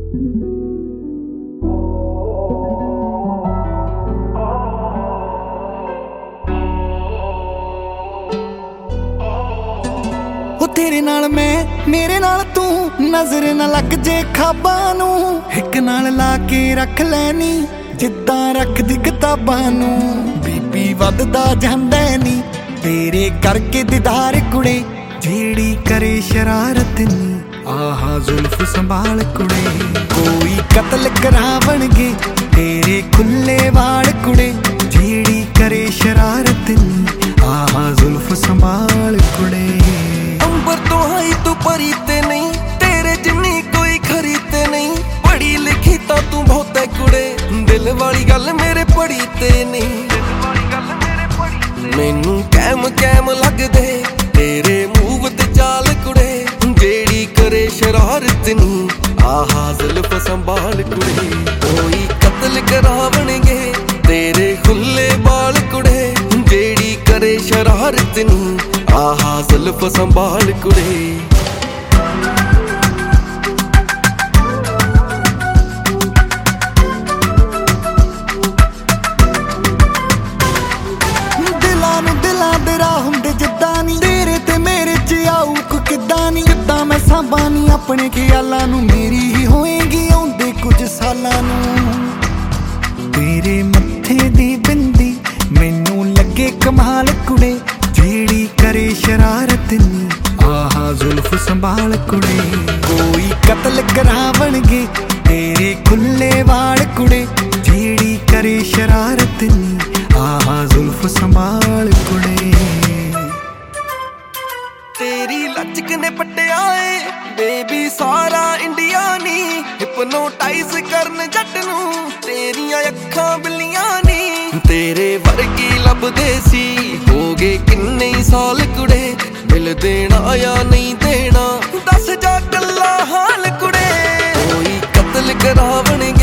तेरे नाल मैं मेरे नाल तू नजर न लग जे खाबां नू हिक नाल ला के रख लैनी जिद्दां रखदी किताबां नू बीपी वधदा जांदा नी तेरे करके दीदार कुड़े जेड़ी करे शरारत नी आहा जुल्फ संभाल कुड़े कोई कत्ल करावणगे तेरे खुले वाल कुड़े जेड़ी करे शरारत नी आहा जुल्फ संभाल कुड़े अंबर तो हाई तू परी ते नहीं तेरे जिन्नी कोई खरी ते नहीं पढ़ी लिखी तो तू बहुत है कुड़े दिल वाली गल मेरे पढ़ी ते नहीं मैनू कैम कैम लग दे तेरे मूव ते चाल कुड़े जेड़ी करे शरारत नी आहा जुल्फ संभाल कुड़े कोई कत्ल करावणगे तेरे खुले बाल कुड़े जेड़ी करे शरारत नी आहा जुल्फ संभाल कुड़े तेरे ते मेरे च आऊ कोई किद्दां नी किद्दां मैं सांभां नी अपने ख्यालां नू मेरी ही होएगी आउंदे कुछ सालां नू तेरे मत्थे दी बिंदी मैनू लगे कमाल कुड़े जेड़ी करे शरारत नी आहा जुल्फ संभाल कुड़े कोई कत्ल करावणगे तेरे खुले वाल कुड़े जेड़ी करे शरारत नी आहा जुल्फ संभाल कुड़े तेरी लचक ने पटियाए बेबी सारा इंडिया नी हिपनोटाइज करन जट नू तेरियां अखां बिल्लियां नी तेरे वर्गी लभदे सी हो गए किन्ने साल कुड़े मिल देना या नहीं देना दस जा गल्ला हाल कुड़े कोई कत्ल करावणगे